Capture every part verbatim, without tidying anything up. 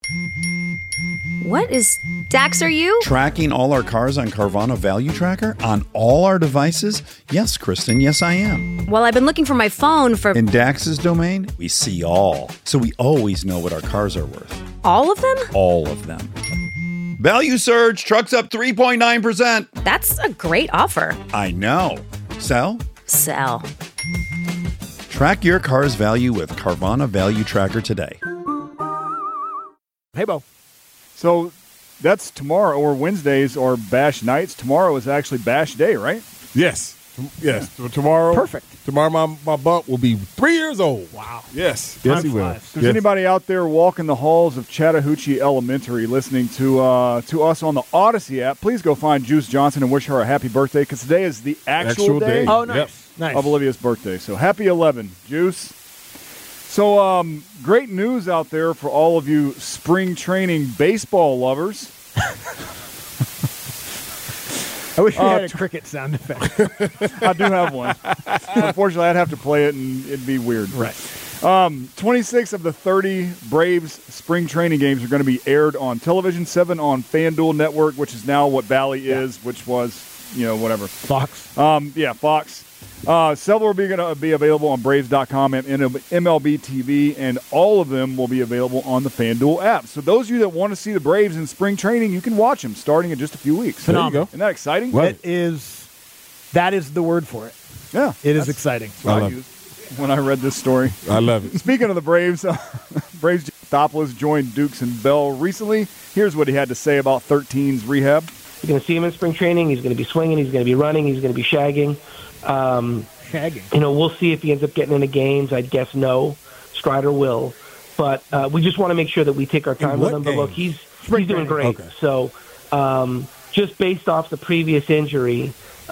What is... Dax, are you? Tracking all our cars on Carvana Value Tracker on all our devices? Yes, Kristen, yes, I am. Well, I've been looking for my phone for... In Dax's domain, we see all. So we always know what our cars are worth. All of them? All of them. Value surge, trucks up three point nine percent. That's a great offer. I know. Sell? Sell. Track your car's value with Carvana Value Tracker today. Hey, Bo. So that's tomorrow, or Wednesdays are bash nights. Tomorrow is actually bash day, right? Yes. Yes. So tomorrow. Perfect. Tomorrow my, my bump will be three years old. Wow. Yes. Time Yes, he will. flies. If there's Yes. anybody out there walking the halls of Chattahoochee Elementary listening to uh, to us on the Odyssey app, please go find Juice Johnson and wish her a happy birthday, because today is the actual, Actual day, day. Oh, nice. Yep. Nice. of Olivia's birthday. So happy eleven, Juice. So um, great news out there for all of you spring training baseball lovers. I wish we Uh, had a cricket sound effect. I do have one. Unfortunately, I'd have to play it, and it'd be weird. Right. Um, twenty-six of the thirty Braves spring training games are going to be aired on television, seven on FanDuel Network, which is now what Bally is, which was, you know, whatever. Fox. Um, yeah, Fox. Uh, several will be going to be available on Braves dot com and M L B T V, and all of them will be available on the FanDuel app. So those of you that want to see the Braves in spring training, you can watch them starting in just a few weeks. There you Phenomenal. go. Isn't that exciting? Love It is, that is the word for it. Yeah. It is that's exciting. what I I love used when I read this story. I love it. Speaking of the Braves, uh, Braves Thopolis joined Dukes and Bell recently. Here's what he had to say about thirteen's rehab. You're going to see him in spring training. He's going to be swinging. He's going to be running. He's going to be shagging. Um, Shagging. you know, we'll see if he ends up getting into games. I'd guess no. Strider will. But uh, we just want to make sure that we take our time with what him. But look, games? he's he's doing great. Okay. So um, just based off the previous injury,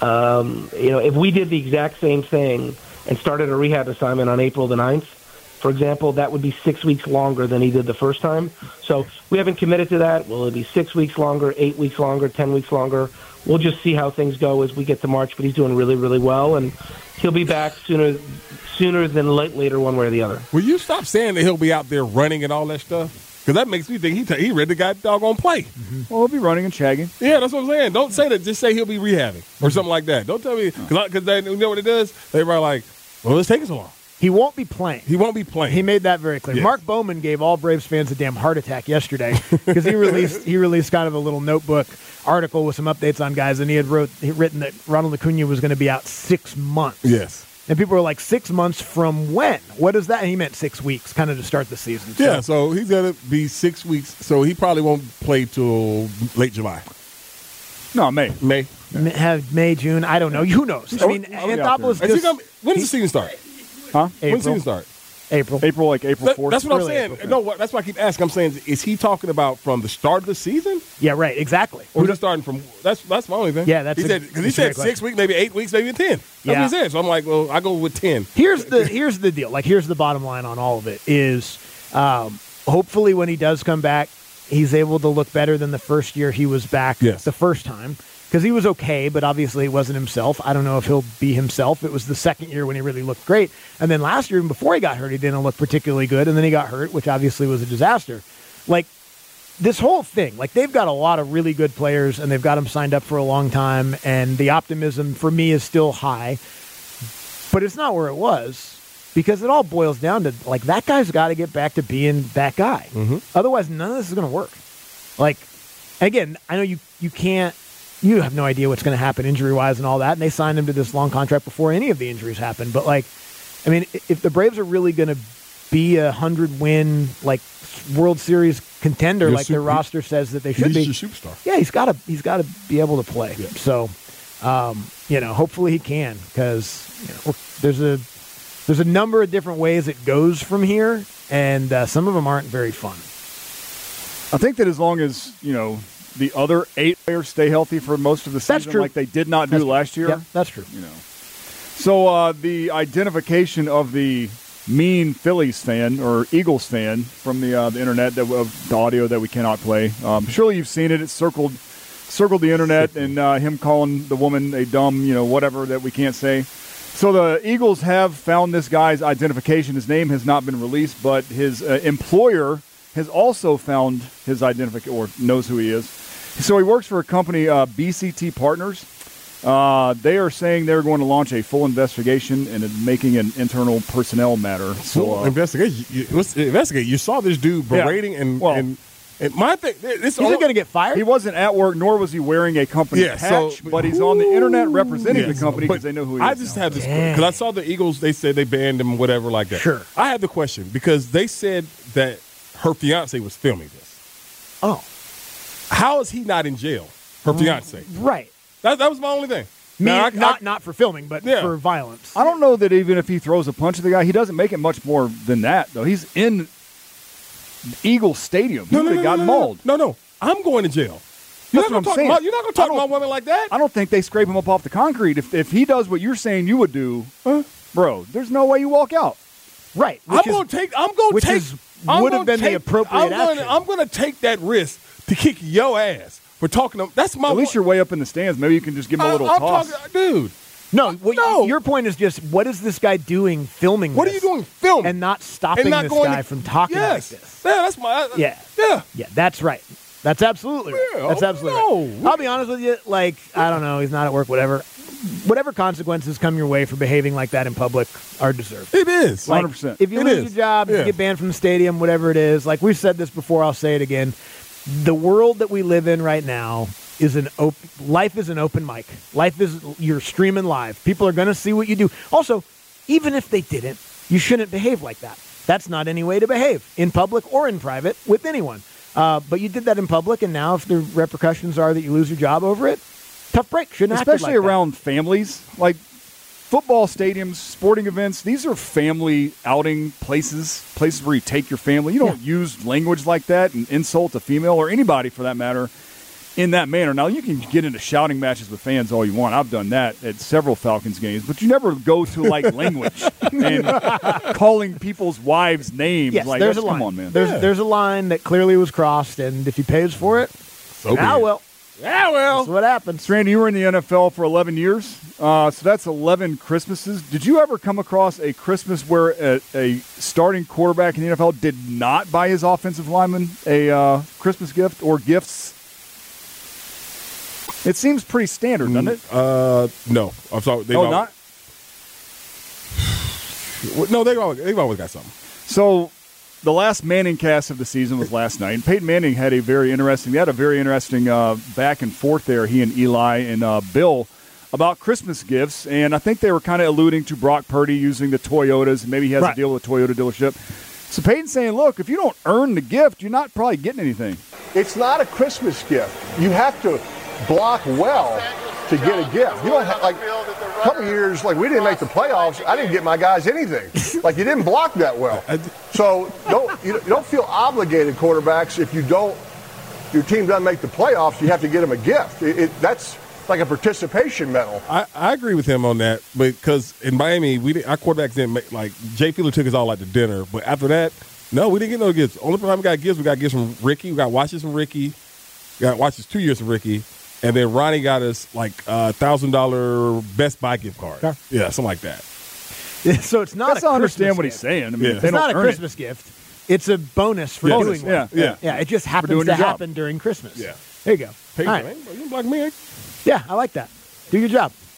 um, you know, if we did the exact same thing and started a rehab assignment on April the ninth, for example, that would be six weeks longer than he did the first time. So we haven't committed to that. Will it be six weeks longer, eight weeks longer, ten weeks longer? We'll just see how things go as we get to March, but he's doing really, really well, and he'll be back sooner sooner than late, later, one way or the other. Will you stop saying that he'll be out there running and all that stuff? Because that makes me think he t- he ready to got doggone play. Well, he'll be running and shagging. Yeah, that's what I'm saying. Don't say that. Just say he'll be rehabbing or something like that. Don't tell me because they you know what it does. They were like, well, it's taking so long. He won't be playing. He won't be playing. He made that very clear. Yes. Mark Bowman gave all Braves fans a damn heart attack yesterday because he released he released kind of a little notebook article with some updates on guys, and he had wrote he written that Ronald Acuna was going to be out six months. Yes. And people were like, six months from when? What is that? And he meant six weeks, kind of to start the season. So, Yeah, so he's going to be six weeks. So he probably won't play till late July. No, May. May. M- have May, June, I don't know. Who knows? I mean, I'll be out Anthopoulos there. Is he just gonna, when does the season start? Huh? When does the April. season start? April. April, like April That- fourth. that's what I'm Early saying. April. No, what, that's why I keep asking. I'm saying, is he talking about from the start of the season, Yeah, right. Exactly. or is he starting from? That's that's my only thing. Yeah, that's he a- said because he that's a great said six weeks, maybe eight weeks, maybe ten. That's Yeah. what he said. So I'm like, well, I go with ten. Here's the here's the deal. Like, here's the bottom line on all of it is, um, hopefully when he does come back, he's able to look better than the first year he was back. Yes. The first time, because he was okay, but obviously he wasn't himself. I don't know if he'll be himself. It was the second year when he really looked great, and then last year, even before he got hurt, he didn't look particularly good, and then he got hurt, which obviously was a disaster. Like, this whole thing, like, they've got a lot of really good players, and they've got them signed up for a long time, and the optimism for me is still high, but it's not where it was, because it all boils down to, like, that guy's got to get back to being that guy. Mm-hmm. Otherwise, none of this is going to work. Like, again, I know you, you can't, you have no idea what's going to happen injury-wise and all that, and they signed him to this long contract before any of the injuries happened, but, like, I mean, if the Braves are really going to be a hundred-win, like, World Series contender, Your like their super- roster says that they should He's be, your superstar. yeah, he's got to he's got to be able to play. Yeah. So, um, you know, hopefully he can, because you know, look, there's a there's a number of different ways it goes from here, and uh, some of them aren't very fun. I think that as long as, you know, the other eight players stay healthy for most of the season, That's true. like they did not do That's- last year, Yep, that's true. you know. So uh, the identification of the mean Phillies fan or Eagles fan from the uh, the internet, that of the audio that we cannot play. Um, surely you've seen it. It's circled circled the internet, and uh, him calling the woman a dumb, you know, whatever that we can't say. So the Eagles have found this guy's identification. His name has not been released, but his uh, employer has also found his identification or knows who he is. So he works for a company, uh, B C T Partners. Uh, they are saying they're going to launch a full investigation and it's making an internal personnel matter. So Well, uh, investigate. You, let's investigate. You saw this dude Yeah. berating and, Well- and and my thing. This He's not going to get fired. he wasn't at work, nor was he wearing a company Yeah, so- patch, but he's on the internet representing Yes, the company but because they know who he I is. just now. have this because I saw the Eagles. They said they banned him, whatever, like that. Sure. I had the question because they said that her fiance was filming this. oh, How is he not in jail? Her fiance. right. That, that was my only thing. Me, Now, I- not I- not for filming, but Yeah. for violence. I don't know that even if he throws a punch at the guy, he doesn't make it much more than that, though. He's in Eagle Stadium. He no, no, would no, have gotten no, no, mauled. No, no, I'm going to jail. You're That's not what I'm gonna talk saying. about- You're not going to I talk don't- about women like that. I don't think they scrape him up off the concrete. If if he does what you're saying you would do, bro, there's no way you walk out. Right. I'm which is- going to take. I'm going to which take. is- I'm would have gonna been the take- appropriate I'm gonna, action. I'm going to take that risk to kick your ass for talking to. That's my. At least you're way up in the stands. Maybe you can just give him a I- little I'm toss. talking, dude. No, what, No. your point is just what is this guy doing filming What are this you doing filming and not stopping and not this going guy to, from talking yes. like this? Yeah, that's my. Yeah. yeah. Yeah, that's right. That's absolutely right. Yeah, That's oh, absolutely no. right. I'll be honest with you, like, I don't know, he's not at work, whatever. Whatever consequences come your way for behaving like that in public are deserved. It is. Like, one hundred percent. If you It lose is. your job, if Yeah. you get banned from the stadium, whatever it is, like we've said this before, I'll say it again. The world that we live in right now is an open. Life is an open mic. Life is you're streaming live. People are going to see what you do. Also, even if they didn't, you shouldn't behave like that. That's not any way to behave in public or in private with anyone. Uh, but you did that in public, and now if the repercussions are that you lose your job over it, tough break. Shouldn't have acted Especially like that. around families. Like football stadiums, sporting events, these are family outing places, places where you take your family. You don't use language like that and insult a female or anybody for that matter in that manner. Now, you can get into shouting matches with fans all you want. I've done that at several Falcons games, but you never go to like language and calling people's wives names. Yes, like, there's a that's- line. come on, man. There's Yeah. there's a line that clearly was crossed, and if he pays for it, So be ah it. well, Yeah, well. that's what happens. Randy, you were in the N F L for eleven years, uh, so that's eleven Christmases. Did you ever come across a Christmas where a, a starting quarterback in the N F L did not buy his offensive lineman a uh, Christmas gift or gifts? It seems pretty standard, doesn't it? Uh, no. I'm sorry. They've Oh, al- not? No, they've always, they've always got something. So the last Manning cast of the season was last night. And Peyton Manning had a very interesting, they had a very interesting uh, back and forth there, he and Eli and uh, Bill, about Christmas gifts. And I think they were kind of alluding to Brock Purdy using the Toyotas. And maybe he has Right. a deal with a Toyota dealership. So Peyton's saying, look, if you don't earn the gift, you're not probably getting anything. It's not a Christmas gift. You have to block well to get a gift. You don't have, like, a couple of years, like, we didn't make the playoffs. I didn't get my guys anything. Like, you didn't block that well. So don't you don't feel obligated, quarterbacks, if you don't, your team doesn't make the playoffs, you have to get them a gift. It, it, that's like a participation medal. I, I agree with him on that because in Miami, we didn't, our quarterbacks didn't make, like, Jay Fiedler took us all out to dinner. But after that, no, we didn't get no gifts. Only time we got gifts, we got gifts from Ricky. We got watches from Ricky. We got watches two years from Ricky. And then Ronnie got us like a thousand dollar Best Buy gift card. Okay. Yeah, something like that. So it's not. That's a I understand Christmas what he's gift. saying. I mean, Yeah. if they It's don't not a earn Christmas gift. It's a bonus for Yeah. doing Bonus, one. yeah, yeah. Yeah, it just happens doing to your job. happen during Christmas. Yeah. There you go. Peyton, All right. man, you like me? Yeah, I like that. Do your job.